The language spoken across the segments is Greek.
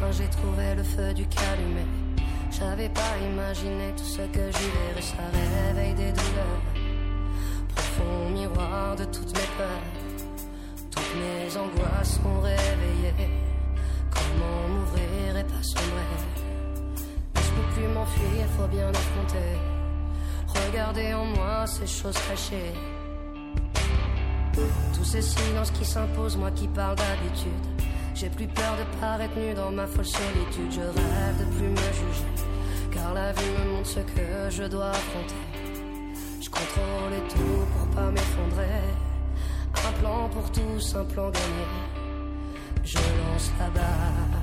j'ai trouvé le feu du calumet. J'avais pas imaginé tout ce que j'y verrais. Ça réveille des douleurs, profond miroir de toutes mes peurs. Toutes mes angoisses sont réveillées. Comment m'ouvrir et pas sombrer? Mais je peux plus m'enfuir, faut bien affronter. Regardez en moi ces choses cachées. Tous ces silences qui s'imposent, moi qui parle d'habitude. J'ai plus peur de paraître nu dans ma folle solitude. Je rêve de plus me juger, car la vie me montre ce que je dois affronter. Je contrôle tout pour pas m'effondrer. Un plan pour tous, un plan gagné. Je lance la balle.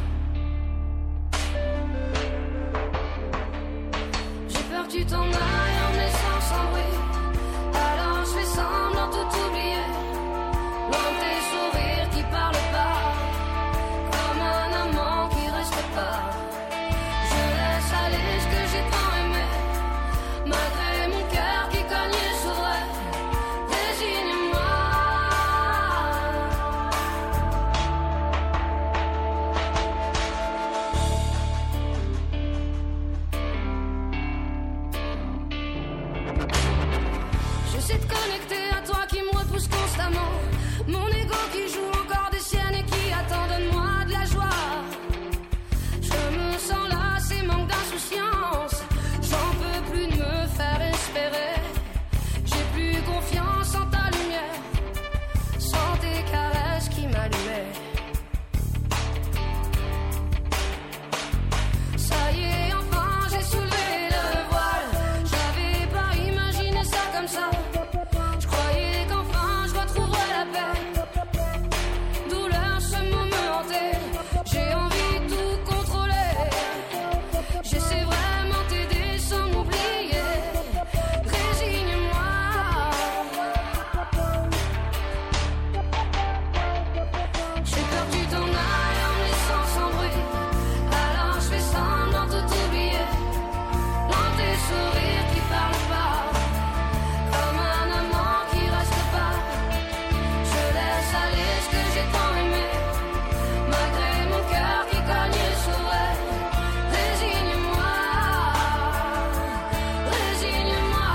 J'ai peur que tu t'en ailles en me laissant sans bruit. Alors je fais semblant tout oublier. Loin de tes sourires qui parlent pas, comme un amant qui reste pas. Je laisse aller ce que j'ai tant aimé, malgré mon cœur qui cogne et s'ouvrait. Désigne-moi. J'essaie de connecter à toi qui me repousse constamment. Mon ego qui joue encore des siennes et qui attend, donne-moi de la joie. Je me sens lassé, manque d'insouciance. J'en peux plus de me faire espérer. J'ai plus confiance en ta lumière, sans tes caresses qui m'allumaient. Ça y est, enfin j'ai soulevé le voile. J'avais pas imaginé ça comme ça. Je croyais qu'enfin je retrouverais la paix. Douleur, ce mot me hantait. J'ai envie de tout contrôler. J'essaie vraiment t'aider sans m'oublier. Résigne-moi. J'ai peur que tu t'en ailles en me laissant sans bruit. Alors je fais semblant tout oublier. Dans tes sourires qui parlent pas, comme un amant qui reste pas. Je laisse aller ce que j'ai tant aimé, malgré mon cœur qui cogne et s'ouvrait. Résigne-moi, résigne-moi.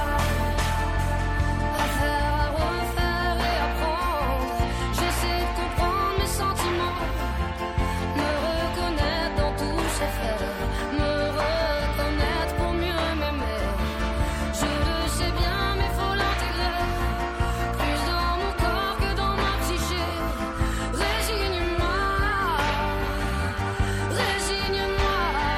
À faire, à refaire et apprendre. J'essaie de comprendre mes sentiments, me reconnaître dans tous ces faits, me reconnaître pour mieux m'aimer. Je le sais bien, mais faut l'intégrer, plus dans mon corps que dans ma psyché. Résigne-moi, résigne-moi.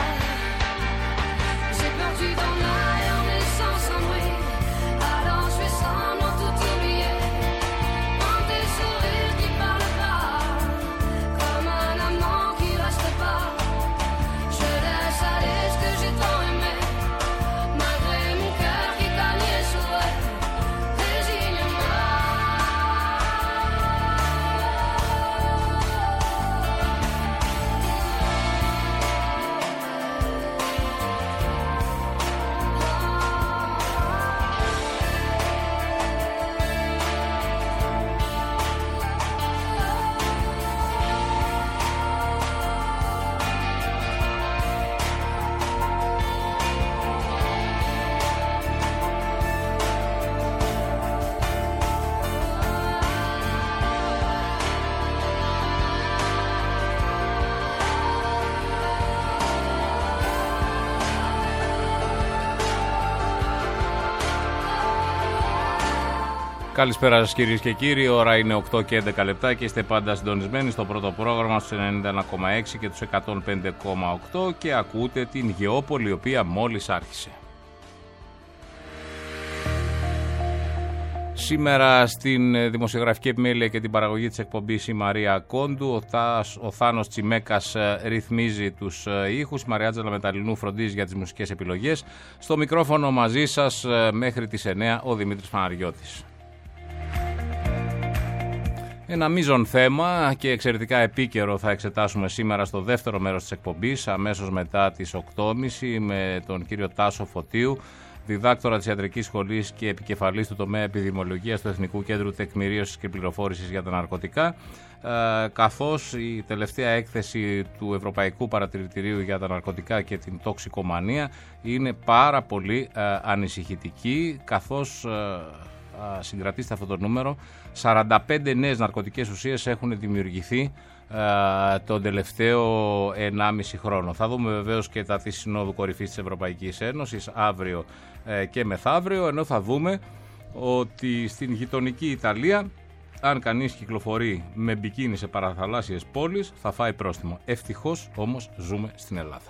J'ai peur que tu t'en ailles en me laissant sans bruit. Alors je fais semblant tout oublier. Dans tes sourires qui parlent pas, comme un amant qui reste pas. Je laisse aller ce que j'ai tant aimé, malgré mon cœur qui cogne et s'ouvrait. Résigne-moi. Καλησπέρα σας κυρίες και κύριοι, ώρα είναι 8 και 11 λεπτά και είστε πάντα συντονισμένοι στο πρώτο πρόγραμμα στους 91,6 και τους 105,8 και ακούτε την Γεώπολη, η οποία μόλις άρχισε. Σήμερα στην δημοσιογραφική επιμέλεια και την παραγωγή της εκπομπής η Μαρία Κόντου, ο Θάνος Τσιμέκας ρυθμίζει τους ήχους, η Μαριάτζα Λαμεταλινού φροντίζει για τις μουσικές επιλογές. Στο μικρόφωνο μαζί σας μέχρι τις 9 ο Δημήτρης Παναγιώτης. Ένα μείζον θέμα και εξαιρετικά επίκαιρο θα εξετάσουμε σήμερα στο δεύτερο μέρος της εκπομπής, αμέσως μετά τις 8.30 με τον κύριο Τάσο Φωτίου, διδάκτορα της Ιατρικής Σχολής και επικεφαλής του τομέα επιδημιολογίας του Εθνικού Κέντρου Τεκμηρίωσης και Πληροφόρησης για τα Ναρκωτικά, καθώς η τελευταία έκθεση του Ευρωπαϊκού Παρατηρητηρίου για τα Ναρκωτικά και την Τοξικομανία είναι πάρα πολύ ανησυχητική, καθώς συγκρατήστε αυτό το νούμερο, 45 νέες ναρκωτικές ουσίες έχουν δημιουργηθεί τον τελευταίο 1,5 χρόνο. Θα δούμε βεβαίως και τα της Συνόδου Κορυφής της Ευρωπαϊκής Ένωσης αύριο και μεθαύριο, ενώ θα δούμε ότι στην γειτονική Ιταλία, αν κανείς κυκλοφορεί με μπικίνι σε παραθαλάσσιες πόλεις, θα φάει πρόστιμο. Ευτυχώς όμως ζούμε στην Ελλάδα.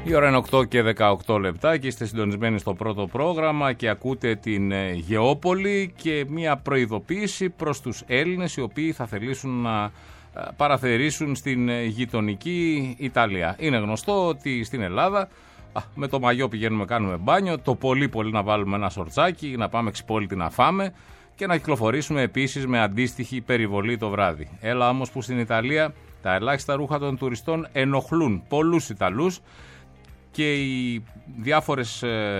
Η ώρα είναι 8 και 18 λεπτά και είστε συντονισμένοι στο πρώτο πρόγραμμα και ακούτε την Γεώπολη και μια προειδοποίηση προς τους Έλληνες οι οποίοι θα θελήσουν να παραθερήσουν στην γειτονική Ιταλία. Είναι γνωστό ότι στην Ελλάδα με το μαγιό πηγαίνουμε, κάνουμε μπάνιο, το πολύ να βάλουμε ένα σορτσάκι, να πάμε ξυπόλυτη να φάμε και να κυκλοφορήσουμε επίσης με αντίστοιχη περιβολή το βράδυ. Έλα όμως που στην Ιταλία τα ελάχιστα ρούχα των τουριστών ενοχλούν πολλούς Ιταλούς και οι διάφορες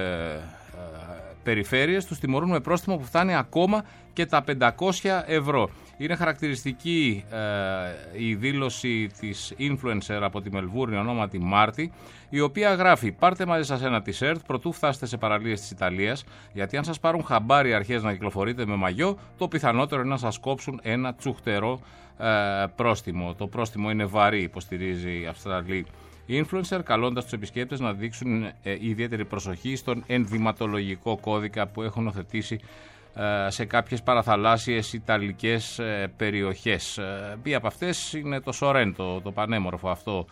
περιφέρειες τους τιμωρούν με πρόστιμο που φτάνει ακόμα και τα 500 ευρώ. Είναι χαρακτηριστική η δήλωση της influencer από τη Μελβούρνη ονόματι Μάρτι, η οποία γράφει: πάρτε μαζί σας ένα t-shirt προτού φτάσετε σε παραλίες της Ιταλίας, γιατί αν σας πάρουν χαμπάρι αρχές να κυκλοφορείτε με μαγιό, το πιθανότερο είναι να σας κόψουν ένα τσουχτερό πρόστιμο. Το πρόστιμο είναι βαρύ, υποστηρίζει η Αυστραλή influencer, καλώντας τους επισκέπτες να δείξουν ιδιαίτερη προσοχή στον ενδυματολογικό κώδικα που έχουν οθετήσει σε κάποιες παραθαλάσσιες ιταλικές περιοχές. Μία από αυτές είναι το Σορέντο, το πανέμορφο αυτό,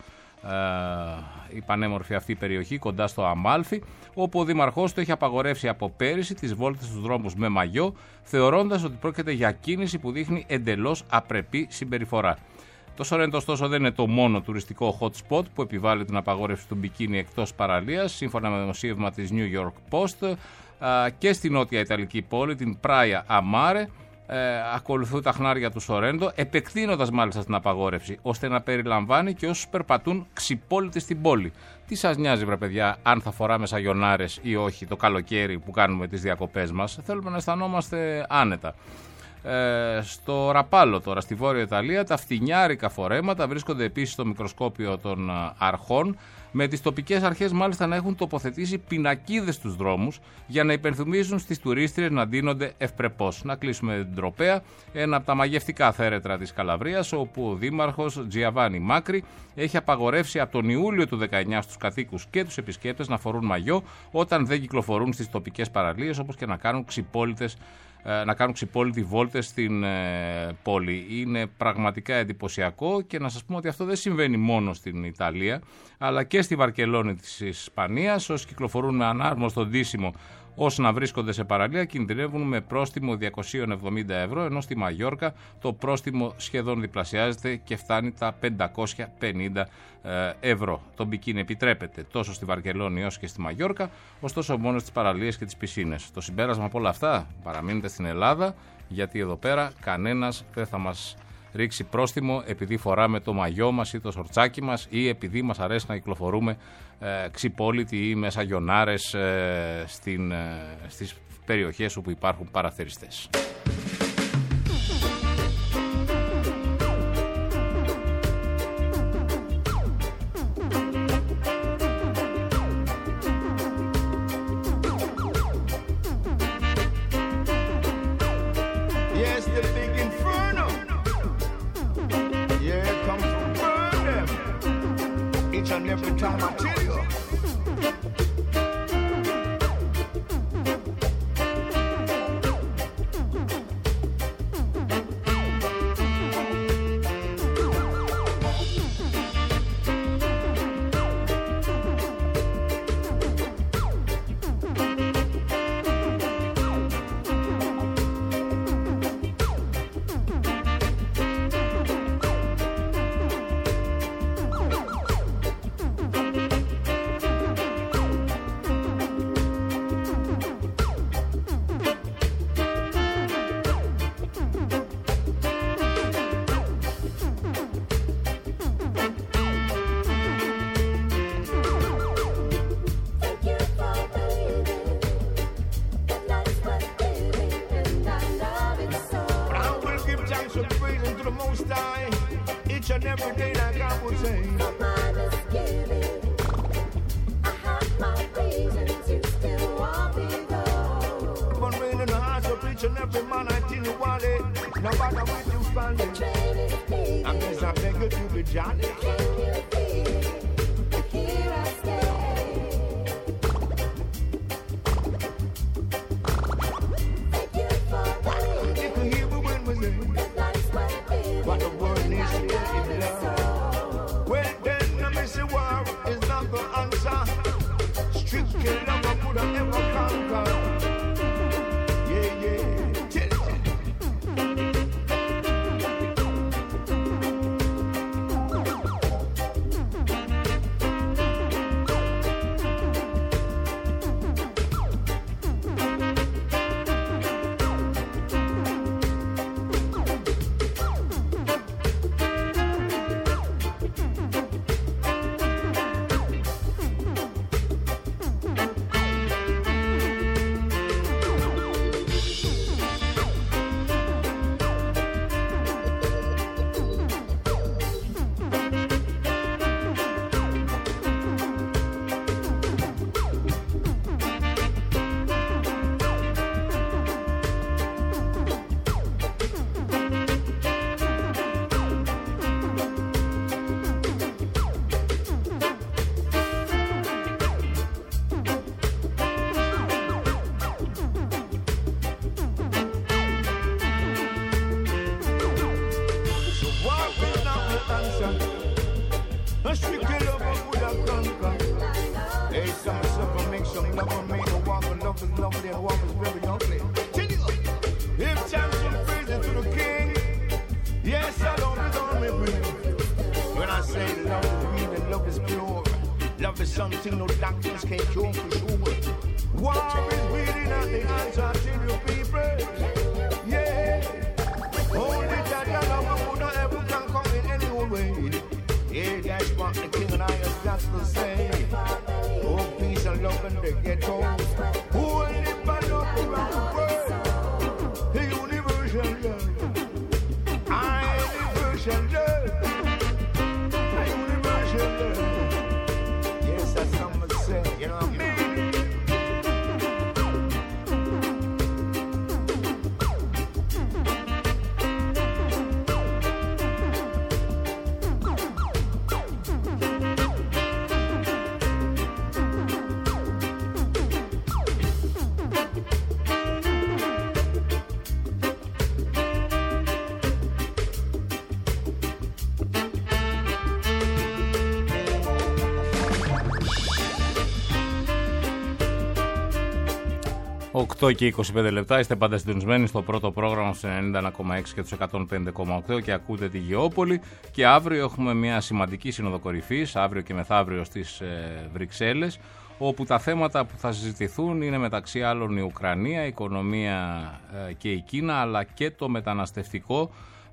η πανέμορφη αυτή περιοχή κοντά στο Αμάλφι, όπου ο δήμαρχός του έχει απαγορεύσει από πέρυσι τις βόλτες στους δρόμους με μαγιό, θεωρώντας ότι πρόκειται για κίνηση που δείχνει εντελώς απρεπή συμπεριφορά. Το Σορέντο, ωστόσο, δεν είναι το μόνο τουριστικό hot spot που επιβάλλει την απαγόρευση του μπικίνι εκτός παραλίας. Σύμφωνα με δημοσίευμα της New York Post, και στη νότια Ιταλική πόλη, την Praia Amare, ακολουθούν τα χνάρια του Σορέντο, επεκτείνοντας μάλιστα την απαγόρευση, ώστε να περιλαμβάνει και όσους περπατούν ξυπόλυτοι στην πόλη. Τι σας νοιάζει, βρε παιδιά, αν θα φοράμε σαγιονάρες ή όχι το καλοκαίρι που κάνουμε τις διακοπές μας? Θέλουμε να αισθανόμαστε άνετα. Στο Ραπάλο τώρα, στη Βόρεια Ιταλία, τα φτηνιάρικα φορέματα βρίσκονται επίσης στο μικροσκόπιο των αρχών, με τις τοπικές αρχές μάλιστα να έχουν τοποθετήσει πινακίδες στους δρόμους για να υπενθυμίζουν στις τουρίστριες να ντύνονται ευπρεπώς. Να κλείσουμε την τροπέα, ένα από τα μαγευτικά θέρετρα της Καλαβρίας, όπου ο δήμαρχος Τζιαβάνι Μάκρη έχει απαγορεύσει από τον Ιούλιο του 19 στους κατοίκους και τους επισκέπτες να φορούν μαγιό όταν δεν κυκλοφορούν στις τοπικές παραλίες, όπως και να κάνουν ξυπόλυτη βόλτες στην πόλη. Είναι πραγματικά εντυπωσιακό και να σας πούμε ότι αυτό δεν συμβαίνει μόνο στην Ιταλία, αλλά και στη Βαρκελόνη της Ισπανίας. Όσοι κυκλοφορούν με ανάρμοστο ντύσιμο όσοι να βρίσκονται σε παραλία κινδυνεύουν με πρόστιμο 270 ευρώ, ενώ στη Μαγιόρκα το πρόστιμο σχεδόν διπλασιάζεται και φτάνει τα 550 ευρώ. Το μπικίνι επιτρέπεται τόσο στη Βαρκελόνη όσο και στη Μαγιόρκα, ωστόσο μόνο στις παραλίες και τις πισίνες. Το συμπέρασμα από όλα αυτά: παραμείνετε στην Ελλάδα, γιατί εδώ πέρα κανένας δεν θα μας ρίξει πρόστιμο επειδή φοράμε το μαγιό μας ή το σορτσάκι μας ή επειδή μας αρέσει να κυκλοφορούμε ξυπόλυτοι ή με σαγιονάρες στις περιοχές όπου υπάρχουν παραθεριστές. Well then, I miss the war is not the answer. some love will make a woman love is lovely and woman is very ugly. If champion praises to the king, yes, I love is on me bring. When I say love is real and love is pure, love is something no doctors can cure for sure. War is really not the answer to you people. Yeah, only that your love would not ever can come in any old way. Yeah, that's what the king and I have got to say. Oh, peace and love in the ghetto. Who will live by love around the world? The universal love. I universal love. The universal love. Yes, that's what I say. You know what I mean? ...8 και 25 λεπτά, είστε πάντα συντονισμένοι στο πρώτο πρόγραμμα στους 91,6 και τους 105,8 και ακούτε τη Γεώπολη. Και αύριο έχουμε μια σημαντική σύνοδο κορυφής, αύριο και μεθαύριο στις Βρυξέλλες, όπου τα θέματα που θα συζητηθούν είναι μεταξύ άλλων η Ουκρανία, η οικονομία και η Κίνα, αλλά και το μεταναστευτικό,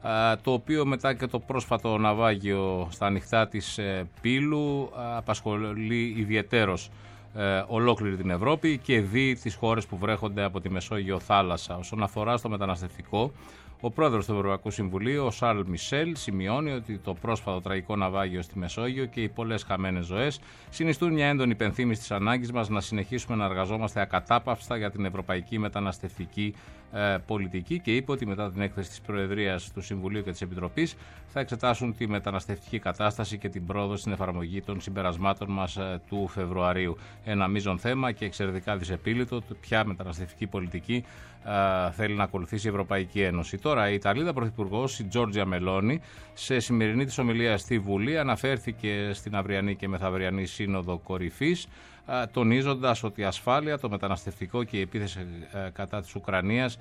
το οποίο μετά και το πρόσφατο ναυάγιο στα ανοιχτά της Πύλου απασχολεί ιδιαιτέρως ολόκληρη την Ευρώπη και δει τις χώρες που βρέχονται από τη Μεσόγειο θάλασσα. Όσον αφορά στο μεταναστευτικό, ο πρόεδρος του Ευρωπαϊκού Συμβουλίου, ο Σαρλ Μισελ, σημειώνει ότι το πρόσφατο τραγικό ναυάγιο στη Μεσόγειο και οι πολλές χαμένες ζωές συνιστούν μια έντονη υπενθύμηση της ανάγκης μας να συνεχίσουμε να εργαζόμαστε ακατάπαυστα για την ευρωπαϊκή μεταναστευτική πολιτική, και είπε ότι μετά την έκθεση της Προεδρίας του Συμβουλίου και της Επιτροπής θα εξετάσουν τη μεταναστευτική κατάσταση και την πρόοδο στην εφαρμογή των συμπερασμάτων μας του Φεβρουαρίου. Ένα μείζον θέμα και εξαιρετικά δυσεπίλητο, ποια μεταναστευτική πολιτική θέλει να ακολουθήσει η Ευρωπαϊκή Ένωση. Τώρα, η Ιταλίδα Πρωθυπουργός, η Τζόρτζια Μελόνι, σε σημερινή της ομιλία στη Βουλή αναφέρθηκε στην αυριανή και μεθαυριανή Σύνοδο Κορυφής, τονίζοντας ότι η ασφάλεια, το μεταναστευτικό και η επίθεση κατά της Ουκρανίας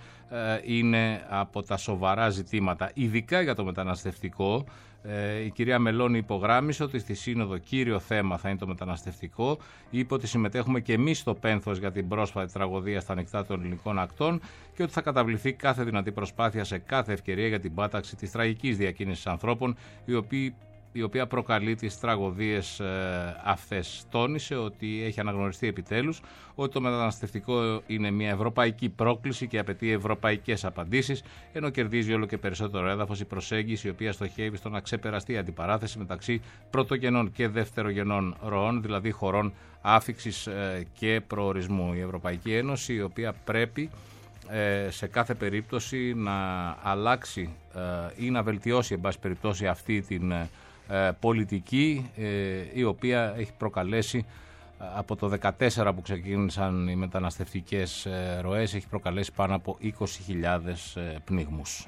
είναι από τα σοβαρά ζητήματα. Ειδικά για το μεταναστευτικό, η κυρία Μελόνι υπογράμμισε ότι στη Σύνοδο κύριο θέμα θα είναι το μεταναστευτικό. Είπε ότι συμμετέχουμε και εμείς στο πένθος για την πρόσφατη τραγωδία στα ανοιχτά των ελληνικών ακτών και ότι θα καταβληθεί κάθε δυνατή προσπάθεια σε κάθε ευκαιρία για την πάταξη της τραγικής διακίνησης ανθρώπων, η οποία προκαλεί τις τραγωδίες αυτές. Τόνισε ότι έχει αναγνωριστεί επιτέλους ότι το μεταναστευτικό είναι μια ευρωπαϊκή πρόκληση και απαιτεί ευρωπαϊκές απαντήσεις, ενώ κερδίζει όλο και περισσότερο έδαφος η προσέγγιση η οποία στοχεύει στο να ξεπεραστεί η αντιπαράθεση μεταξύ πρωτογενών και δευτερογενών ροών, δηλαδή χωρών άφιξης και προορισμού. Η Ευρωπαϊκή Ένωση, η οποία πρέπει σε κάθε περίπτωση να αλλάξει ή να βελτιώσει, εν πάση περιπτώσει, αυτή την πολιτική, η οποία έχει προκαλέσει από το 2014 που ξεκίνησαν οι μεταναστευτικές ροές, έχει προκαλέσει πάνω από 20.000 πνίγμους.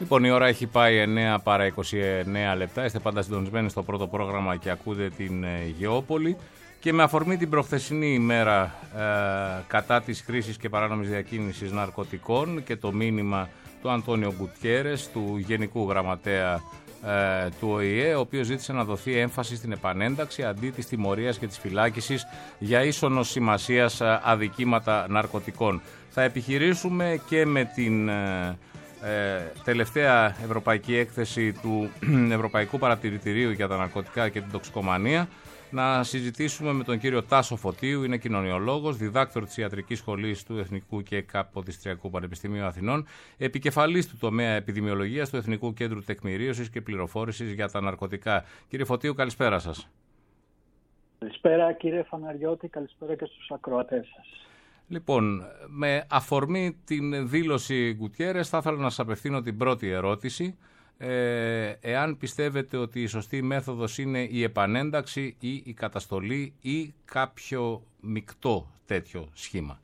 Λοιπόν, η ώρα έχει πάει 9 παρά 29 λεπτά. Είστε πάντα συντονισμένοι στο πρώτο πρόγραμμα και ακούτε την Γεώπολη. Και με αφορμή την προχθεσινή ημέρα κατά της χρήσης και παράνομης διακίνησης ναρκωτικών και το μήνυμα του Αντώνιο Γκουτιέρες, του Γενικού Γραμματέα του ΟΗΕ, ο οποίος ζήτησε να δοθεί έμφαση στην επανένταξη αντί της τιμωρίας και της φυλάκισης για ίσονος σημασίας αδικήματα ναρκωτικών. Θα επιχειρήσουμε και με την τελευταία ευρωπαϊκή έκθεση του Ευρωπαϊκού Παρατηρητηρίου για τα Ναρκωτικά και την Τοξικομανία να συζητήσουμε με τον κύριο Τάσο Φωτίου. Είναι κοινωνιολόγος, διδάκτορ της Ιατρικής Σχολής του Εθνικού και Καποδιστριακού Πανεπιστημίου Αθηνών, επικεφαλής του τομέα επιδημιολογίας του Εθνικού Κέντρου Τεκμηρίωσης και Πληροφόρησης για τα Ναρκωτικά. Κύριε Φωτίου, καλησπέρα σας. Καλησπέρα κύριε Φαναριώτη, καλησπέρα και στους ακροατές σας. Λοιπόν, με αφορμή την δήλωση Γκουτιέρες θα ήθελα να σας απευθύνω την πρώτη ερώτηση. Εάν πιστεύετε ότι η σωστή μέθοδος είναι η επανένταξη ή η καταστολή ή κάποιο μεικτό τέτοιο σχήμα.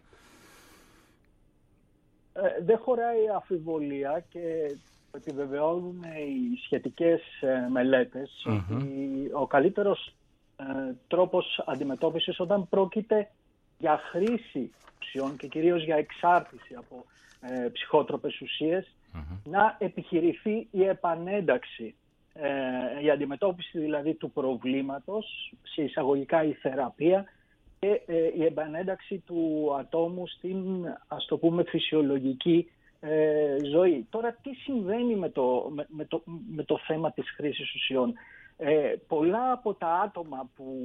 Δεν χωράει αμφιβολία και επιβεβαιώνουν οι σχετικές μελέτες ότι ο καλύτερος τρόπος αντιμετώπισης όταν πρόκειται για χρήση ουσιών και κυρίως για εξάρτηση από ψυχότροπες ουσίες, να επιχειρηθεί η επανένταξη, η αντιμετώπιση δηλαδή του προβλήματος, σε εισαγωγικά η θεραπεία και η επανένταξη του ατόμου στην, ας το πούμε, φυσιολογική ζωή. Τώρα τι συμβαίνει με το θέμα της χρήσης ουσιών. Πολλά από τα άτομα που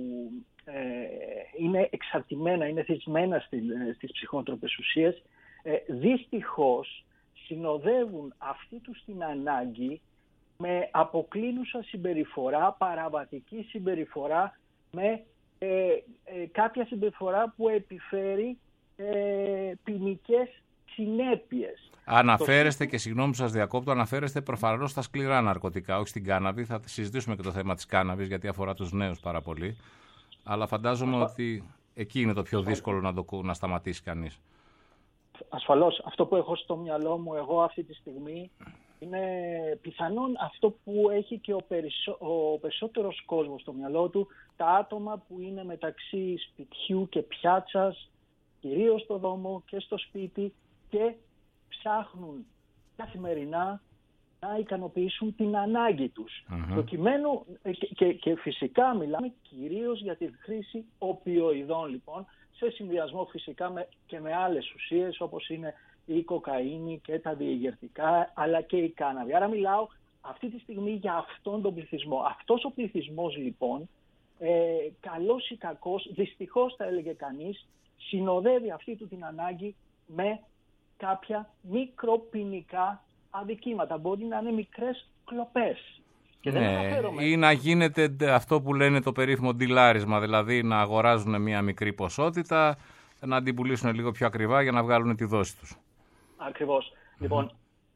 είναι εξαρτημένα, είναι θυσμένα στις ψυχότροπες ουσίες, δυστυχώς συνοδεύουν αυτή τους την ανάγκη με αποκλίνουσα συμπεριφορά, παραβατική συμπεριφορά, με κάποια συμπεριφορά που επιφέρει ποινικές συνέπειες. Αναφέρεστε, και συγγνώμη που σας διακόπτω, αναφέρεστε προφανώς στα σκληρά ναρκωτικά, όχι στην κάναβη. Θα συζητήσουμε και το θέμα της κάναβης, γιατί αφορά τους νέους πάρα πολύ. Αλλά φαντάζομαι ότι εκεί είναι το πιο δύσκολο να σταματήσει κανείς. Ασφαλώς. Αυτό που έχω στο μυαλό μου εγώ αυτή τη στιγμή είναι πιθανόν αυτό που έχει και ο περισσότερος κόσμος στο μυαλό του, τα άτομα που είναι μεταξύ σπιτιού και πιάτσας, κυρίως στο δρόμο και στο σπίτι, και ψάχνουν καθημερινά να ικανοποιήσουν την ανάγκη τους. Προκειμένου, και φυσικά μιλάμε κυρίως για τη χρήση οπιοειδών, λοιπόν, σε συνδυασμό φυσικά και με άλλες ουσίες όπως είναι η κοκαίνη και τα διεγερτικά, αλλά και η κάναβη. Άρα μιλάω αυτή τη στιγμή για αυτόν τον πληθυσμό. Αυτός ο πληθυσμός λοιπόν, καλός ή κακός, δυστυχώς θα έλεγε κανείς, συνοδεύει αυτή του την ανάγκη με κάποια μικροποινικά αδικήματα. Μπορεί να είναι μικρές κλοπές. Και δεν αναφέρομαι... Ή να γίνεται αυτό που λένε το περίφημο ντιλάρισμα, δηλαδή να αγοράζουν μια μικρή ποσότητα, να την πουλήσουν λίγο πιο ακριβά για να βγάλουν τη δόση τους. Ακριβώς. Λοιπόν,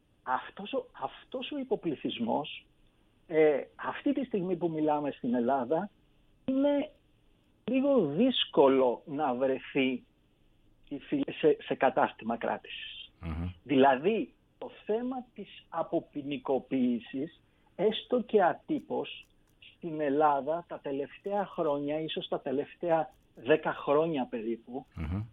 αυτός ο υποπληθυσμός, αυτή τη στιγμή που μιλάμε στην Ελλάδα, είναι λίγο δύσκολο να βρεθεί σε κατάστημα κράτησης. Δηλαδή, το θέμα της αποποινικοποίησης, έστω και ατύπως, στην Ελλάδα τα τελευταία χρόνια, ίσως τα τελευταία 10 χρόνια περίπου,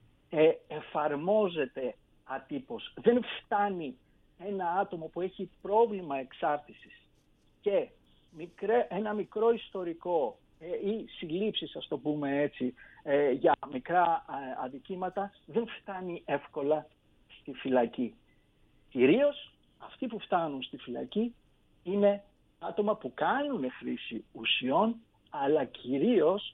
εφαρμόζεται ατύπως. Δεν φτάνει ένα άτομο που έχει πρόβλημα εξάρτησης και ένα μικρό ιστορικό ή συλλήψεις, ας το πούμε έτσι, για μικρά αδικήματα, δεν φτάνει εύκολα στη φυλακή. Κυρίως αυτοί που φτάνουν στη φυλακή είναι άτομα που κάνουν χρήση ουσιών, αλλά κυρίως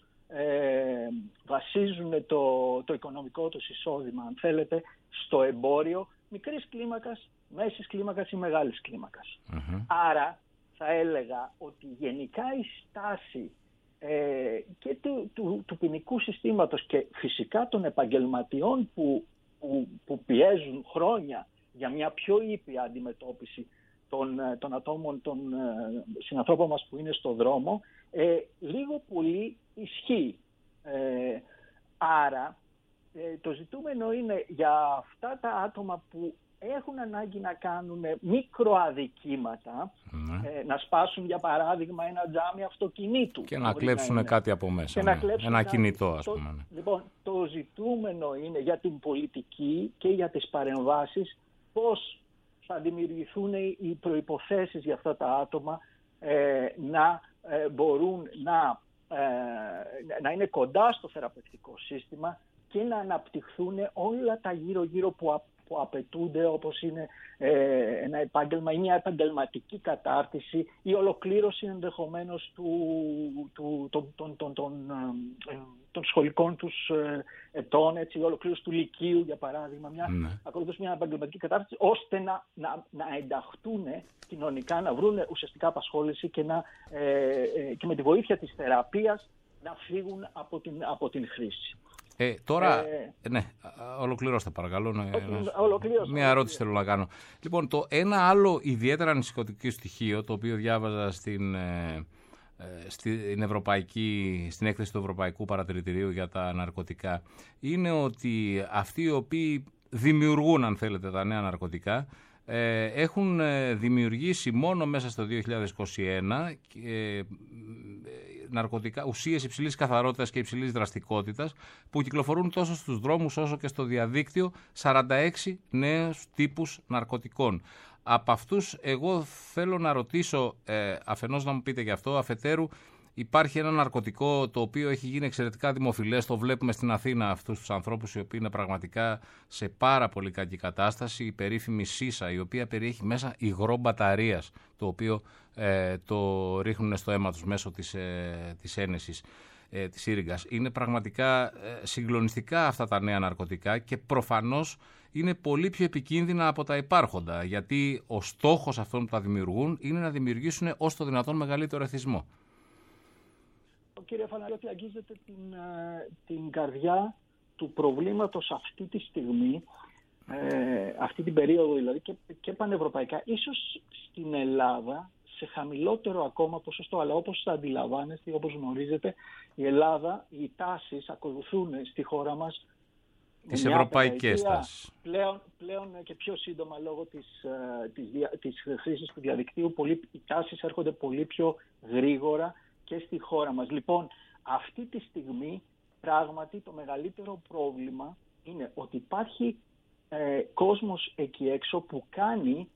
βασίζουν το οικονομικό τους εισόδημα, αν θέλετε, στο εμπόριο μικρής κλίμακας, μέσης κλίμακας ή μεγάλης κλίμακας. Άρα θα έλεγα ότι γενικά η στάση και του ποινικού συστήματος και φυσικά των επαγγελματιών που πιέζουν χρόνια για μια πιο ήπια αντιμετώπιση των ατόμων, των συνανθρώπων μας που είναι στο δρόμο, λίγο πολύ ισχύει. Άρα το ζητούμενο είναι για αυτά τα άτομα που έχουν ανάγκη να κάνουν μικροαδικήματα, να σπάσουν για παράδειγμα ένα τζάμι αυτοκινήτου. Και να κλέψουν κάτι από μέσα, ένα κινητό ας πούμε. Λοιπόν, το ζητούμενο είναι για την πολιτική και για τις παρεμβάσεις πώς θα δημιουργηθούν οι προϋποθέσεις για αυτά τα άτομα να μπορούν να είναι κοντά στο θεραπευτικό σύστημα και να αναπτυχθούν όλα τα γύρω-γύρω που απαιτούνται, όπως είναι ένα επάγγελμα ή μια επαγγελματική κατάρτιση, η ολοκλήρωση ενδεχομένως των σχολικών τους ετών, έτσι, η ολοκλήρωση του λυκείου, για παράδειγμα, ακολουθώς μια επαγγελματική κατάρτιση, ώστε να ενταχθούν κοινωνικά, να βρουν ουσιαστικά απασχόληση και με τη βοήθεια της θεραπείας να φύγουν από την χρήση. Τώρα, ναι, ολοκληρώστε παρακαλώ. Μία ερώτηση θέλω να κάνω. Λοιπόν, ένα άλλο ιδιαίτερα ανησυχητικό στοιχείο, το οποίο διάβαζα στην έκθεση του Ευρωπαϊκού Παρατηρητηρίου για τα ναρκωτικά, είναι ότι αυτοί οι οποίοι δημιουργούν, αν θέλετε, τα νέα ναρκωτικά, έχουν δημιουργήσει μόνο μέσα στο 2021 ναρκωτικά, ουσίες υψηλής καθαρότητας και υψηλής δραστικότητας που κυκλοφορούν τόσο στους δρόμους όσο και στο διαδίκτυο, 46 νέους τύπους ναρκωτικών. Από αυτούς εγώ θέλω να ρωτήσω, αφενός να μου πείτε γι' αυτό, αφετέρου υπάρχει ένα ναρκωτικό το οποίο έχει γίνει εξαιρετικά δημοφιλές, το βλέπουμε στην Αθήνα αυτούς τους ανθρώπους οι οποίοι είναι πραγματικά σε πάρα πολύ κακή κατάσταση, η περίφημη σίσα, η οποία περιέχει μέσα υγρό μπαταρίας, το οποίο το ρίχνουν στο αίμα τους μέσω της ένεσης της σύριγγας. Είναι πραγματικά συγκλονιστικά αυτά τα νέα ναρκωτικά και προφανώς είναι πολύ πιο επικίνδυνα από τα υπάρχοντα, γιατί ο στόχος αυτών που τα δημιουργούν είναι να δημιουργήσουν ως το δυνατόν μεγαλύτερο εθισμό. Κύριε Φαναριώτη, αγγίζετε την καρδιά του προβλήματος αυτή τη στιγμή, αυτή την περίοδο δηλαδή και πανευρωπαϊκά. Ίσως στην Ελλάδα σε χαμηλότερο ακόμα ποσοστό, αλλά όπως θα αντιλαμβάνεστε, όπως γνωρίζετε, η Ελλάδα, οι τάσεις ακολουθούν στη χώρα μας τις ευρωπαϊκές τάσεις. Πλέον και πιο σύντομα λόγω της χρήσης του διαδικτύου, οι τάσεις έρχονται πολύ πιο γρήγορα και στη χώρα μας. Λοιπόν, αυτή τη στιγμή πράγματι το μεγαλύτερο πρόβλημα είναι ότι υπάρχει κόσμος εκεί έξω που κάνει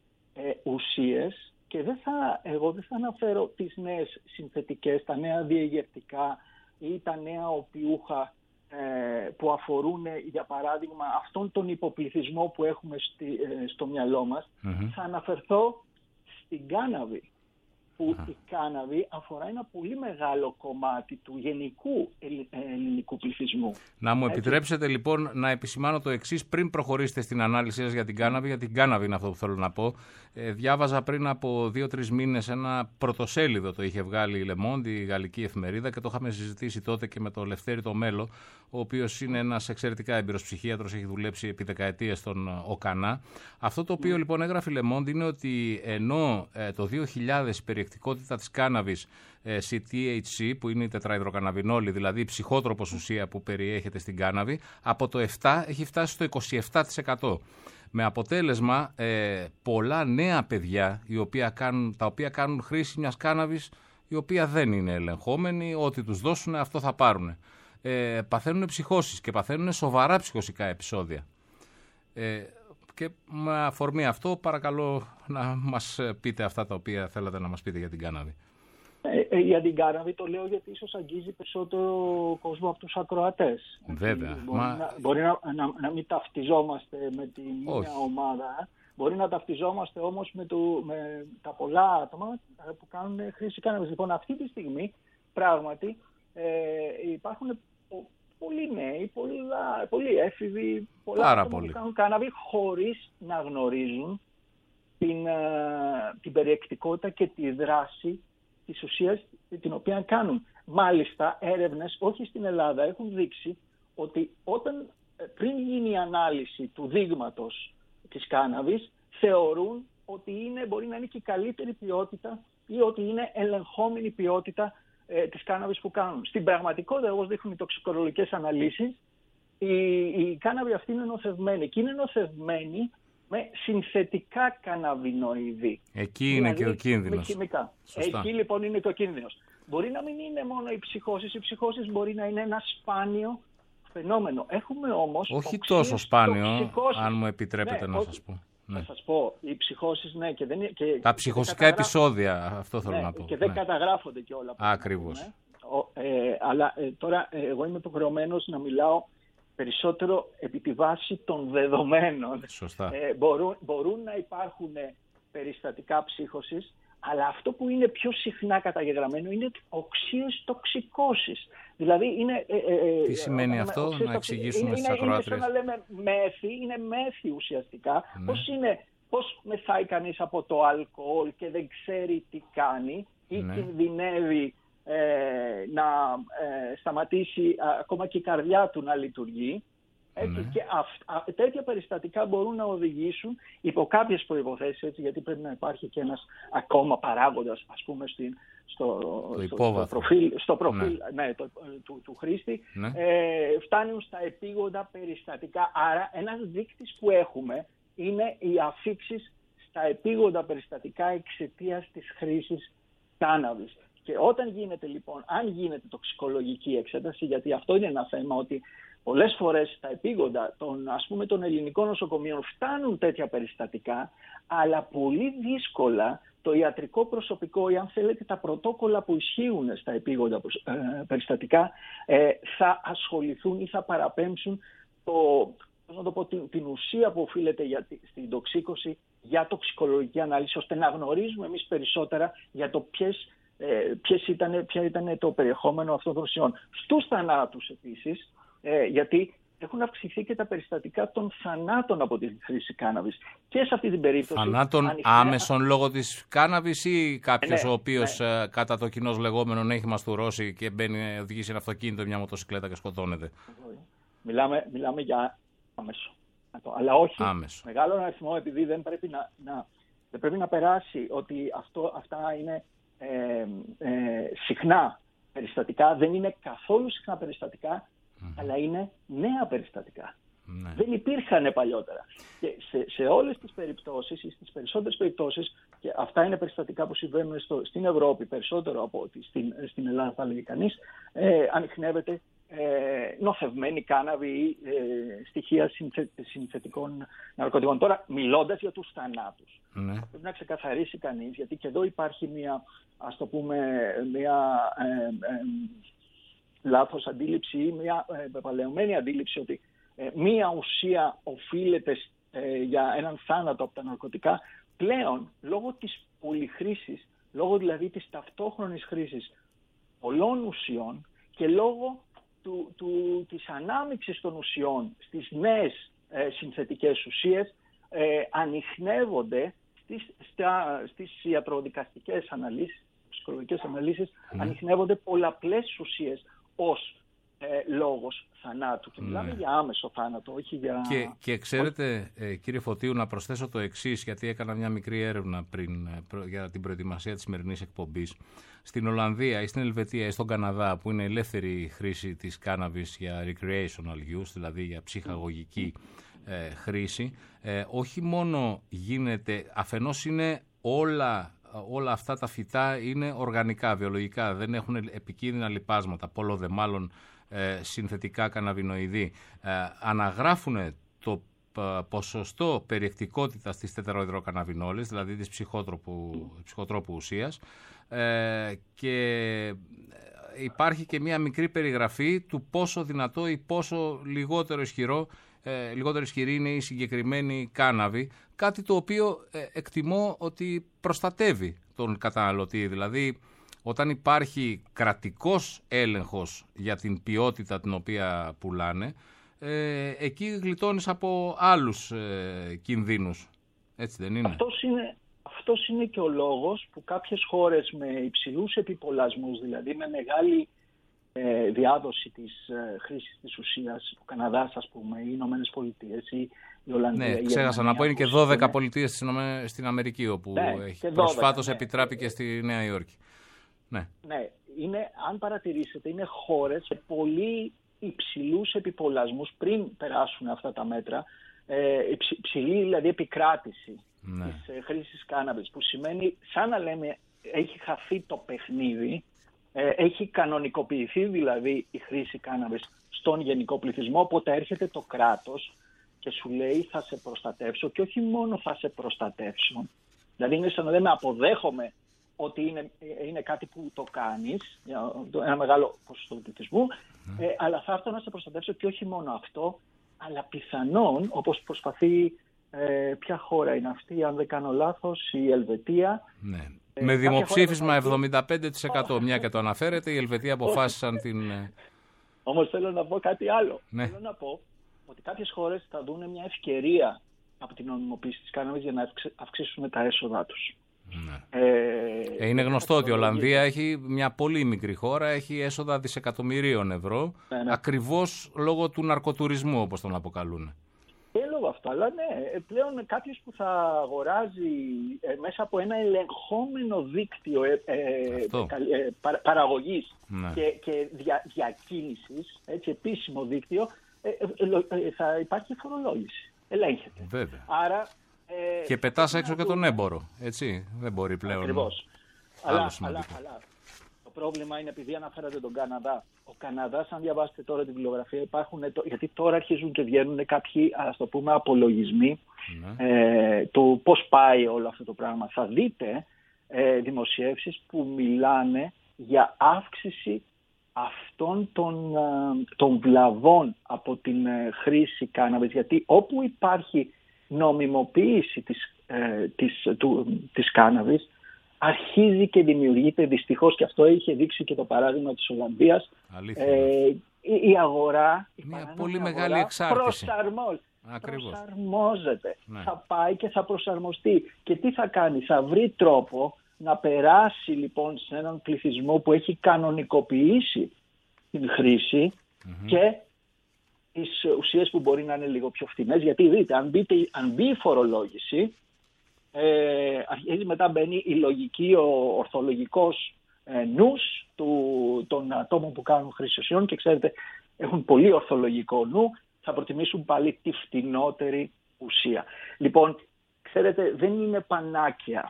ουσίες και εγώ δεν θα αναφέρω τις νέες συνθετικές, τα νέα διεγερτικά ή τα νέα οπιούχα που αφορούν, για παράδειγμα, αυτόν τον υποπληθυσμό που έχουμε στο μυαλό μας. Θα αναφερθώ στην κάναβη, που η κάναβη αφορά ένα πολύ μεγάλο κομμάτι του γενικού ελληνικού πληθυσμού. Να μου επιτρέψετε λοιπόν να επισημάνω το εξής πριν προχωρήσετε στην ανάλυση σας για την κάναβη, γιατί την κάναβη είναι αυτό που θέλω να πω. Διάβαζα πριν από 2-3 μήνες ένα πρωτοσέλιδο, το είχε βγάλει η Le Monde, η γαλλική εφημερίδα, και το είχαμε συζητήσει τότε και με τον Λευτέρη το Μέλο, ο οποίος είναι ένας εξαιρετικά έμπειρος ψυχίατρος, έχει δουλέψει επί δεκαετίες στον ΟΚΑΝΑ. Αυτό το οποίο λοιπόν έγραφε η Le Monde είναι ότι ενώ το 2000 η περιεκτικότητα της κάναβης CTHC, που είναι η τετραϊδροκαναβινόλη, δηλαδή η ψυχότροπος ουσία που περιέχεται στην κάναβη, από το 7 έχει φτάσει στο 27%. Με αποτέλεσμα πολλά νέα παιδιά τα οποία κάνουν χρήση μιας κάναβης η οποία δεν είναι ελεγχόμενη, ό,τι τους δώσουν αυτό θα πάρουν. Παθαίνουν ψυχώσεις και παθαίνουν σοβαρά ψυχοσικά επεισόδια. Και με αφορμή αυτό παρακαλώ να μας πείτε αυτά τα οποία θέλατε να μας πείτε για την κάναβη. Για την κάναβη το λέω γιατί ίσως αγγίζει περισσότερο κόσμο από τους ακροατές. Βέβαια. Μπορεί να μην ταυτιζόμαστε με τη μία ομάδα. Μπορεί να ταυτιζόμαστε όμως με τα πολλά άτομα που κάνουν χρήση κάναβης. Λοιπόν, αυτή τη στιγμή πράγματι υπάρχουν πολλοί νέοι, πολλοί έφηβοι, πολλά άτομα που κάνουν κάναβη χωρίς να γνωρίζουν την περιεκτικότητα και τη δράση της ουσίας την οποία κάνουν. Μάλιστα, έρευνες, όχι στην Ελλάδα, έχουν δείξει ότι πριν γίνει η ανάλυση του δείγματος της κάναβης, θεωρούν ότι μπορεί να είναι και η καλύτερη ποιότητα ή ότι είναι ελεγχόμενη ποιότητα της κάναβης που κάνουν. Στην πραγματικότητα, όπως δείχνουν οι τοξικολογικές αναλύσεις, η κάναβη αυτή είναι νοθευμένη. Και είναι νοθευμένη με συνθετικά καναβινοειδή. Εκεί δηλαδή, είναι και ο κίνδυνος. Με χημικά. Σωστά. Εκεί λοιπόν είναι και ο κίνδυνος. Μπορεί να μην είναι μόνο οι ψυχώσεις. Οι ψυχώσεις μπορεί να είναι ένα σπάνιο φαινόμενο. Έχουμε όμως... Όχι τόσο σπάνιο, τοξικώσεις. αν μου επιτρέπετε να όχι. σας πω. Θα σας πω, οι ψυχώσεις, ναι, και δεν είναι... Και, τα ψυχωσικά επεισόδια, αυτό θέλω να πω. Και δεν καταγράφονται και όλα. Ακριβώς. Αλλά τώρα εγώ είμαι υποχρεωμένος να μιλάω περισσότερο επί τη βάση των δεδομένων. Σωστά. Μπορούν να υπάρχουν περιστατικά ψύχωσης, αλλά αυτό που είναι πιο συχνά καταγεγραμμένο είναι οξύες τοξικώσεις. Δηλαδή είναι... Τι σημαίνει αυτό, να εξηγήσουμε στις ακροάτριες? Είναι σαν να λέμε μέθη, είναι μέθη ουσιαστικά. Ναι. Πώς μεθάει κανείς από το αλκοόλ και δεν ξέρει τι κάνει ή κινδυνεύει να σταματήσει ακόμα και η καρδιά του να λειτουργεί. Και τέτοια περιστατικά μπορούν να οδηγήσουν υπό κάποιες προϋποθέσεις, γιατί πρέπει να υπάρχει και ένας ακόμα παράγοντας, ας πούμε, στο προφίλ του χρήστη, φτάνουν στα επίγοντα περιστατικά. Άρα ένας δείκτης που έχουμε είναι οι αφίξεις στα επίγοντα περιστατικά εξαιτίας της χρήσης κάναβης. Και όταν γίνεται λοιπόν, αν γίνεται τοξικολογική εξέταση, γιατί αυτό είναι ένα θέμα, ότι πολλές φορές στα επίγοντα των ελληνικών νοσοκομείων φτάνουν τέτοια περιστατικά, αλλά πολύ δύσκολα το ιατρικό προσωπικό, ή αν θέλετε τα πρωτόκολλα που ισχύουν στα επίγοντα περιστατικά, θα ασχοληθούν ή θα παραπέμψουν την ουσία που οφείλεται στην τοξίκωση για τοξικολογική ανάλυση, ώστε να γνωρίζουμε εμείς περισσότερα για το ποια ήταν το περιεχόμενο αυτών των ουσιών. Στους θανάτους επίσης, γιατί έχουν αυξηθεί και τα περιστατικά των θανάτων από τη χρήση κάναβης. Και σε αυτή την περίπτωση... Θανάτων άμεσων λόγω της κάναβης ή κάποιος ο οποίος κατά το κοινώς λεγόμενο έχει μαστουρώσει και οδηγεί σε ένα αυτοκίνητο, μια μοτοσυκλέτα και σκοτώνεται? Μιλάμε για άμεσο. Αλλά όχι άμεσο. Μεγάλο αριθμό, επειδή δεν πρέπει να περάσει ότι αυτά είναι συχνά περιστατικά. Δεν είναι καθόλου συχνά περιστατικά, αλλά είναι νέα περιστατικά. Δεν υπήρχαν παλιότερα. Και σε όλες τις περιπτώσεις ή στις περισσότερες περιπτώσεις, και αυτά είναι περιστατικά που συμβαίνουν στην Ευρώπη περισσότερο από ότι στην Ελλάδα, θα λέγει κανείς, ανιχνεύεται νοθευμένη κάναβη ή στοιχεία συνθετικών ναρκωτικών. Τώρα, μιλώντας για τους θανάτους, πρέπει να ξεκαθαρίσει κανείς, γιατί και εδώ υπάρχει μια λάθος αντίληψη ή μια πεπαλαιωμένη αντίληψη ότι μία ουσία οφείλεται για έναν θάνατο από τα ναρκωτικά. Πλέον, λόγω της πολυχρήσης, λόγω δηλαδή της ταυτόχρονης χρήσης πολλών ουσιών και λόγω της ανάμειξης των ουσιών στις νέες συνθετικές ουσίες, ανιχνεύονται στις ιατροδικαστικές αναλύσεις, ψυχολογικές αναλύσεις, ανιχνεύονται πολλαπλές ουσίες ως λόγος θανάτου. Και μιλάμε για άμεσο θάνατο, όχι για... Και ξέρετε, κύριε Φωτίου, να προσθέσω το εξής, γιατί έκανα μια μικρή έρευνα για την προετοιμασία της σημερινής εκπομπής. Στην Ολλανδία ή στην Ελβετία ή στον Καναδά, που είναι ελεύθερη χρήση της κάναβης για recreational use, δηλαδή για ψυχαγωγική χρήση, όχι μόνο γίνεται, αφενός είναι όλα αυτά τα φυτά είναι οργανικά, βιολογικά, δεν έχουν επικίνδυνα λιπάσματα, πολλό δε μάλλον συνθετικά καναβινοειδή. Αναγράφουν το ποσοστό περιεκτικότητας της τετραοϊδροκαναβινόλης, δηλαδή της ψυχοτρόπου ουσίας, και υπάρχει και μια μικρή περιγραφή του πόσο δυνατό ή πόσο λιγότερο ισχυρή είναι η συγκεκριμένη κάναβη, κάτι το οποίο εκτιμώ ότι προστατεύει τον καταναλωτή. Δηλαδή, όταν υπάρχει κρατικός έλεγχος για την ποιότητα την οποία πουλάνε, εκεί γλιτώνεις από άλλους κινδύνους. Έτσι δεν είναι? Αυτός είναι και ο λόγος που κάποιες χώρες με υψηλούς επιπολασμούς, δηλαδή με μεγάλη διάδοση της χρήσης της ουσίας, ο Καναδάς, ας πούμε, οι Ηνωμένες Πολιτείες ή η Ολλανδία. Ναι, ξέχασα να πω, είναι και 12 πολιτείες στην Αμερική, όπου έχει. Προσφάτως επιτράπηκε στη Νέα Υόρκη. Ναι, αν παρατηρήσετε, είναι χώρες σε πολύ υψηλούς επιπολασμούς πριν περάσουν αυτά τα μέτρα, ψηλή δηλαδή επικράτηση της χρήσης κάναβης, που σημαίνει σαν να λέμε έχει χαθεί το παιχνίδι, έχει κανονικοποιηθεί δηλαδή η χρήση κάναβης στον γενικό πληθυσμό, οπότε έρχεται το κράτος και σου λέει θα σε προστατεύσω, και όχι μόνο θα σε προστατεύσω, δηλαδή είναι σαν να λέμε αποδέχομαι ότι είναι κάτι που το κάνεις, ένα μεγάλο ποσοστό του πληθυσμού, αλλά θα έρθω να σε προστατεύσω, και όχι μόνο αυτό, αλλά πιθανόν, όπως προσπαθεί, ποια χώρα είναι αυτή, αν δεν κάνω λάθος, η Ελβετία. Ναι. Με δημοψήφισμα 75%, μια και το αναφέρεται, οι Ελβετοί αποφάσισαν την... Όμως θέλω να πω κάτι άλλο. Ναι. Θέλω να πω ότι κάποιες χώρες θα δουν μια ευκαιρία από την νομιμοποίηση της κάναβης για να αυξήσουν τα έσοδά τους. Ναι. Είναι γνωστό ότι η Ολλανδία έχει μια πολύ μικρή χώρα, έχει έσοδα δισεκατομμυρίων ευρώ, ακριβώς λόγω του ναρκοτουρισμού, όπως τον αποκαλούν. Και λόγω αυτού, αλλά ναι, πλέον κάποιος που θα αγοράζει μέσα από ένα ελεγχόμενο δίκτυο παραγωγής και διακίνησης, έτσι, επίσημο δίκτυο, θα υπάρχει φορολόγηση. Ελέγχεται. Βέβαια. Άρα, και πετάς έξω και τον έμπορο, έτσι. Δεν μπορεί πλέον. Ακριβώς. Αλλά το πρόβλημα είναι, επειδή αναφέρατε τον Καναδά. Ο Καναδάς, αν διαβάσετε τώρα τη βιβλιογραφία, γιατί τώρα αρχίζουν και βγαίνουν κάποιοι, ας το πούμε, απολογισμοί του πώς πάει όλο αυτό το πράγμα. Θα δείτε δημοσιεύσεις που μιλάνε για αύξηση αυτών των βλαβών από την χρήση κάναβης, γιατί όπου υπάρχει νομιμοποίηση της κάναβης, αρχίζει και δημιουργείται, δυστυχώς, και αυτό είχε δείξει και το παράδειγμα της Ολλανδίας, η αγορά, μια πολύ μεγάλη εξάρτηση, προσαρμόζεται. Ναι. Θα πάει και θα προσαρμοστεί. Και τι θα κάνει? Θα βρει τρόπο να περάσει λοιπόν σε έναν πληθυσμό που έχει κανονικοποιήσει την χρήση και τις ουσίες που μπορεί να είναι λίγο πιο φθηνές. Γιατί δείτε, αν μπει η φορολόγηση, αρχίζει, μετά μπαίνει η λογική, ο ορθολογικός νους των ατόμων που κάνουν χρήση ουσιών, και ξέρετε, έχουν πολύ ορθολογικό νου, θα προτιμήσουν πάλι τη φτηνότερη ουσία. Λοιπόν, ξέρετε, δεν είναι πανάκια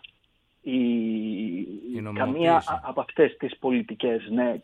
καμία από αυτές τις πολιτικές. Ναι,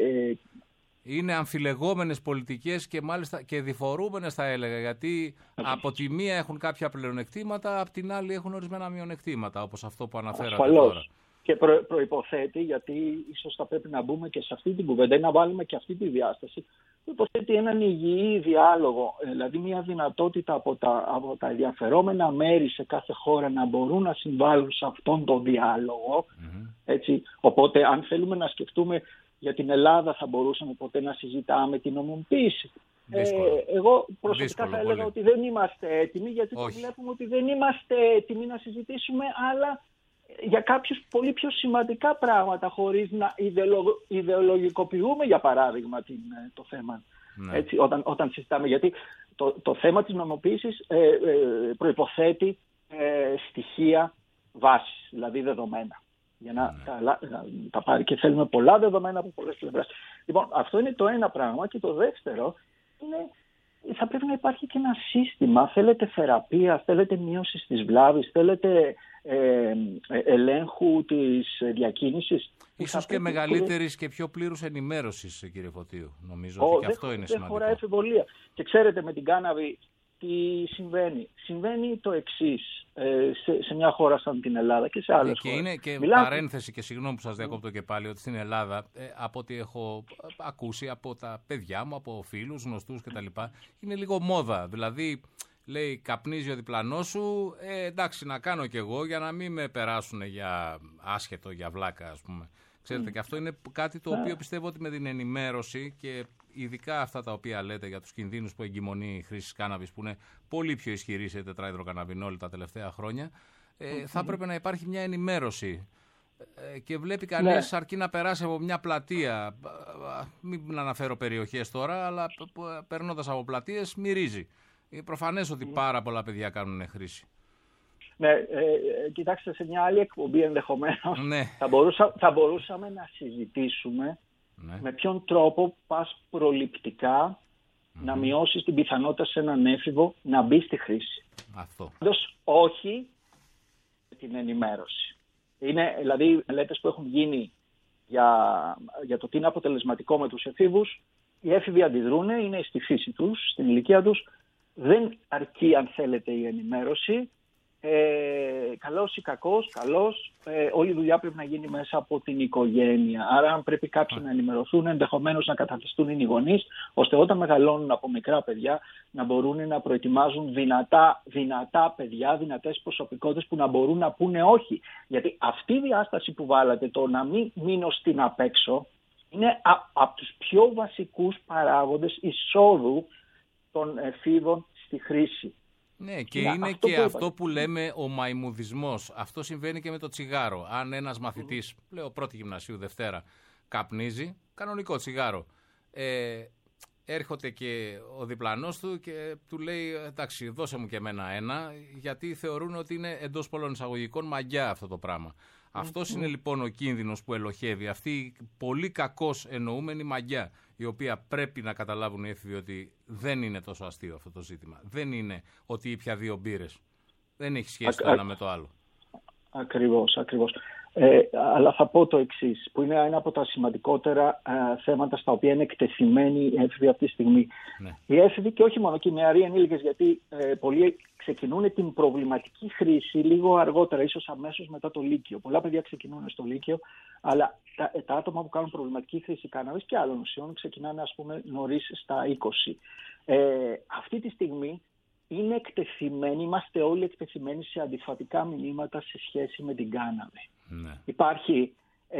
είναι αμφιλεγόμενες πολιτικές και μάλιστα και διφορούμενες, θα έλεγα, γιατί από τη μία έχουν κάποια πλεονεκτήματα, από την άλλη έχουν ορισμένα μειονεκτήματα, όπως αυτό που αναφέρατε τώρα. Και προϋποθέτει, γιατί ίσως θα πρέπει να μπούμε και σε αυτή την κουβέντα, να βάλουμε και αυτή τη διάσταση, προϋποθέτει έναν υγιή διάλογο, δηλαδή μια δυνατότητα από τα ενδιαφερόμενα μέρη σε κάθε χώρα να μπορούν να συμβάλλουν σε αυτόν τον διάλογο. Έτσι. Οπότε, αν θέλουμε να σκεφτούμε για την Ελλάδα, θα μπορούσαμε ποτέ να συζητάμε την νομιμοποίηση. Εγώ προσωπικά θα έλεγα ότι δεν είμαστε έτοιμοι, γιατί το βλέπουμε ότι δεν είμαστε έτοιμοι να συζητήσουμε άλλα για κάποιους πολύ πιο σημαντικά πράγματα, χωρίς να ιδεολογικοποιούμε, για παράδειγμα, το θέμα. Ναι. Έτσι, όταν συζητάμε, γιατί το θέμα της νομιμοποίησης προϋποθέτει στοιχεία βάσης, δηλαδή δεδομένα, για να τα πάρει, και θέλουμε πολλά δεδομένα από πολλές πλευρές. Λοιπόν, αυτό είναι το ένα πράγμα, και το δεύτερο είναι, θα πρέπει να υπάρχει και ένα σύστημα. Θέλετε θεραπεία, θέλετε μείωση της βλάβης, θέλετε ελέγχου της διακίνησης. Ίσως και μεγαλύτερης και πιο πλήρους ενημέρωσης, κύριε Φωτίου. Νομίζω ότι και αυτό είναι σημαντικό. Δεν χωράει αμφιβολία. Και ξέρετε, με την κάναβη τι συμβαίνει? Συμβαίνει το εξής, σε μια χώρα σαν την Ελλάδα και σε άλλες χώρες. Είναι και παρένθεση, και συγγνώμη που σας διακόπτω και πάλι, ότι στην Ελλάδα, από ό,τι έχω ακούσει από τα παιδιά μου, από φίλους, γνωστούς κτλ., είναι λίγο μόδα. Δηλαδή, λέει, καπνίζει ο διπλανός σου, εντάξει, να κάνω κι εγώ για να μην με περάσουν για άσχετο, για βλάκα, ας πούμε. Ξέρετε, και αυτό είναι κάτι το οποίο πιστεύω ότι με την ενημέρωση, και ειδικά αυτά τα οποία λέτε για τους κινδύνους που εγκυμονεί η χρήση κάναβης, που είναι πολύ πιο ισχυρή σε τετραϊδροκαναβινόλη τα τελευταία χρόνια, θα έπρεπε να υπάρχει μια ενημέρωση. Και βλέπει κανείς, αρκεί να περάσει από μια πλατεία, μην αναφέρω περιοχές τώρα, αλλά περνώντας από πλατείες μυρίζει. Είναι προφανές ότι πάρα πολλά παιδιά κάνουν χρήση. Ναι, κοιτάξτε, σε μια άλλη εκπομπή ενδεχομένως θα μπορούσαμε να συζητήσουμε με ποιον τρόπο πας προληπτικά να μειώσεις την πιθανότητα σε έναν έφηβο να μπει στη χρήση. Αυτό. Πάντως όχι την ενημέρωση. Είναι δηλαδή μελέτες που έχουν γίνει για το τι είναι αποτελεσματικό με τους εφήβους. Οι έφηβοι αντιδρούν, είναι στη φύση τους, στην ηλικία τους. Δεν αρκεί, αν θέλετε, η ενημέρωση. Καλός ή κακός, όλη η δουλειά πρέπει να γίνει μέσα από την οικογένεια. Άρα αν πρέπει κάποιοι να ενημερωθούν, ενδεχομένως να καταθεστούν οι γονείς, ώστε όταν μεγαλώνουν από μικρά παιδιά να μπορούν να προετοιμάζουν δυνατά παιδιά, δυνατές προσωπικότητες που να μπορούν να πούνε όχι. Γιατί αυτή η διάσταση που βάλατε, το να μην μείνω στην απέξω, είναι από τους πιο βασικούς παράγοντες εισόδου των εφήβων στη χρήση. Ναι, και είναι και αυτό που λέμε ο μαϊμουδισμός. Αυτό συμβαίνει και με το τσιγάρο. Αν ένας μαθητής, λέω πρώτη γυμνασίου, Δευτέρα, καπνίζει, κανονικό τσιγάρο, έρχεται και ο διπλανός του και του λέει εντάξει, δώσε μου και εμένα ένα, γιατί θεωρούν ότι είναι εντός πολλών εισαγωγικών μαγιά αυτό το πράγμα. Αυτός είναι λοιπόν ο κίνδυνος που ελοχεύει, αυτή η πολύ κακώς εννοούμενη μαγιά, η οποία πρέπει να καταλάβουν οι έφηβοι ότι δεν είναι τόσο αστείο αυτό το ζήτημα. Δεν είναι ότι ήπια 2 μπύρες. Δεν έχει σχέση το ένα με το άλλο. Ακριβώς. Αλλά θα πω το εξής, που είναι ένα από τα σημαντικότερα θέματα στα οποία είναι εκτεθειμένοι οι έφηβοι αυτή τη στιγμή. Ναι. Οι έφηβοι, και όχι μόνο και οι νεαροί ενήλικες, γιατί πολλοί ξεκινούν την προβληματική χρήση λίγο αργότερα, ίσως αμέσως μετά το Λύκειο. Πολλά παιδιά ξεκινούν στο Λύκειο, αλλά τα άτομα που κάνουν προβληματική χρήση κάναβης και άλλων ουσιών ξεκινάνε, ας πούμε, νωρίς στα 20. Αυτή τη στιγμή είναι εκτεθειμένοι, είμαστε όλοι εκτεθειμένοι σε αντιφατικά μηνύματα σε σχέση με την κάναβη. Ναι. Υπάρχει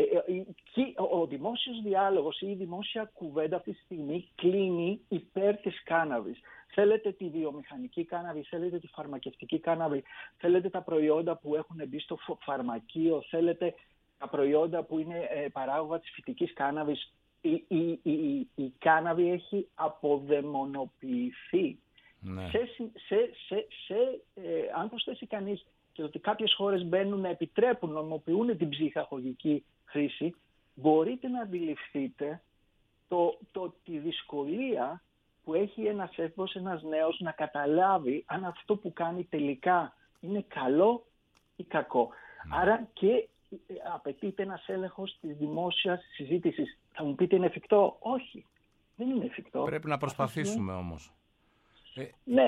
ο δημόσιος διάλογος ή η δημόσια κουβέντα αυτή τη στιγμή κλείνει υπέρ της κάναβης. Θέλετε τη βιομηχανική κάναβη, θέλετε τη φαρμακευτική κάναβη, θέλετε τα προϊόντα που έχουν μπει στο φαρμακείο, θέλετε τα προϊόντα που είναι παράγωγα της φυτικής κάναβης. Η κάναβη έχει αποδαιμονοποιηθεί. Ναι. Αν προσθέσει κανείς και ότι κάποιες χώρες μπαίνουν να επιτρέπουν, νομιμοποιούν την ψυχαγωγική χρήση, μπορείτε να αντιληφθείτε τη δυσκολία που έχει ένας έφηβος, ένας νέος να καταλάβει αν αυτό που κάνει τελικά είναι καλό ή κακό. Άρα και απαιτείται ένας έλεγχος της δημόσιας συζήτησης. Θα μου πείτε είναι εφικτό? Όχι, δεν είναι εφικτό. Πρέπει να προσπαθήσουμε όμως. Ναι.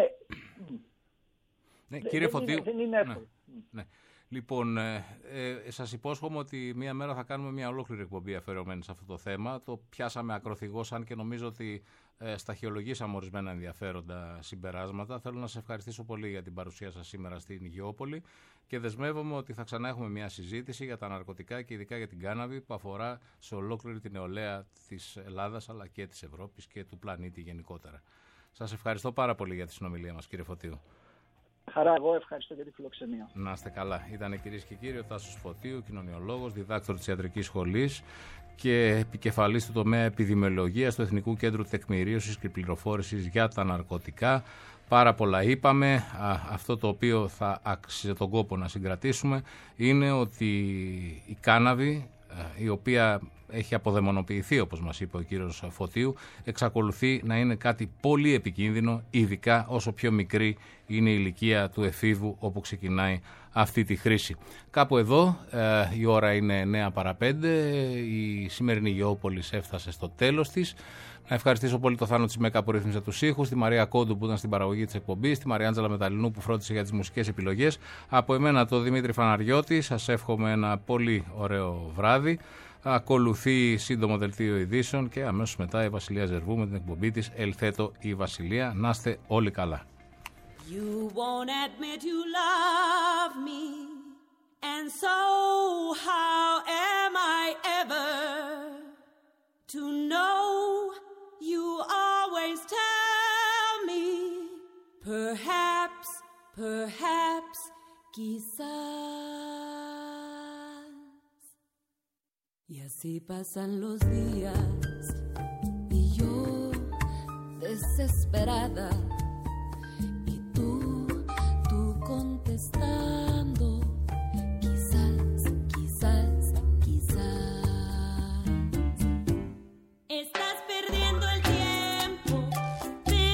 Ναι, κύριε Φωτίου. Δεν είναι εύκολο. Ναι. Λοιπόν, σας υπόσχομαι ότι μία μέρα θα κάνουμε μια ολόκληρη εκπομπή αφιερωμένη σε αυτό το θέμα. Το πιάσαμε ακροθυγώς, αν και νομίζω ότι σταχυολογήσαμε ορισμένα ενδιαφέροντα συμπεράσματα. Θέλω να σας ευχαριστήσω πολύ για την παρουσία σας σήμερα στην Γεώπολη και δεσμεύομαι ότι θα ξανά έχουμε μια συζήτηση για τα ναρκωτικά και ειδικά για την κάναβη που αφορά σε ολόκληρη την νεολαία της Ελλάδας αλλά και της Ευρώπης και του πλανήτη γενικότερα. Σας ευχαριστώ πάρα πολύ για τη συνομιλία μας, κύριε Φωτίου. Χαρά, εγώ ευχαριστώ για τη φιλοξενία. Να είστε καλά. Ήταν, κυρίες και κύριοι, ο Τάσος Φωτίου, κοινωνιολόγος, διδάκτορ της Ιατρικής Σχολής και επικεφαλής του τομέα επιδημιολογίας του Εθνικού Κέντρου Τεκμηρίωσης και Πληροφόρησης για τα Ναρκωτικά. Πάρα πολλά είπαμε. Αυτό το οποίο θα άξιζε τον κόπο να συγκρατήσουμε είναι ότι η κάναβη, η οποία έχει αποδαιμονοποιηθεί, όπως μας είπε ο κύριος Φωτίου, εξακολουθεί να είναι κάτι πολύ επικίνδυνο, ειδικά όσο πιο μικρή είναι η ηλικία του εφήβου όπου ξεκινάει αυτή τη χρήση. Κάπου εδώ η ώρα είναι 9 παρά 5, η σημερινή Γεώπολης έφτασε στο τέλος της. Να ευχαριστήσω πολύ το Θάνο Τσιμέκα που ρύθμιζε τους ήχους, τη Μαρία Κόντου που ήταν στην παραγωγή της εκπομπής, τη Μαριάντζελα Μεταλλινού που φρόντισε για τις μουσικές επιλογές. Από εμένα το Δημήτρη Φαναριώτη, σας εύχομαι ένα πολύ ωραίο βράδυ. Ακολουθεί σύντομο δελτίο ειδήσεων και αμέσως μετά η Βασιλεία Ζερβού με την εκπομπή της Ελθέτω η Βασιλεία. Να είστε όλοι καλά. You won't admit you love me, and so how am I ever to know? You always tell me, perhaps, quizás. Y así pasan los días y yo desesperada y tú contestando, quizás, quizás, quizás. Estás perdiendo el tiempo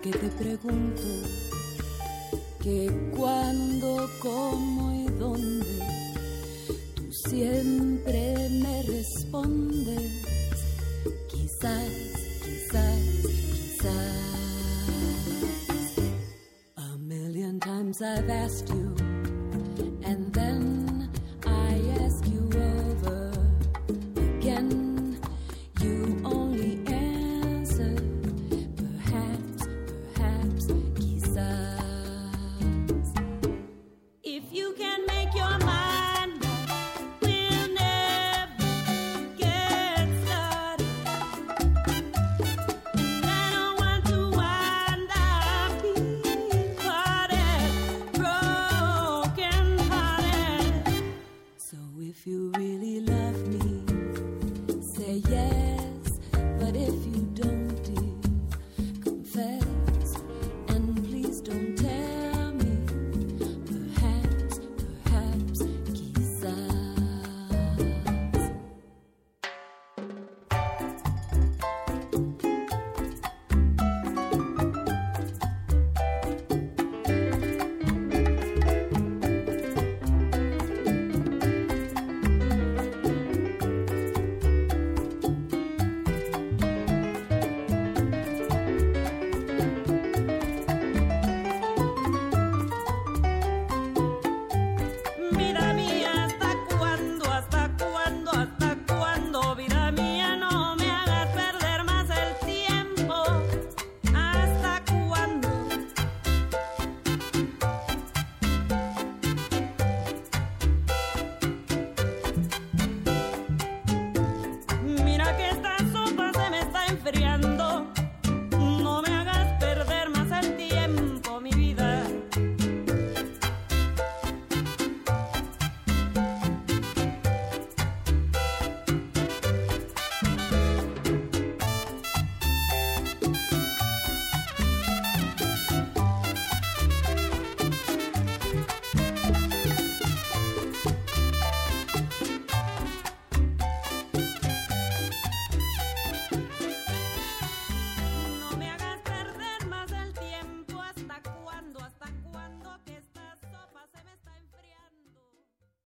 que te pregunto que cuándo, cómo y dónde, tú siempre me respondes. Quizás, quizás, quizás. A million times I've asked you, and then I ask you over again. You only answer, perhaps, perhaps, quizás.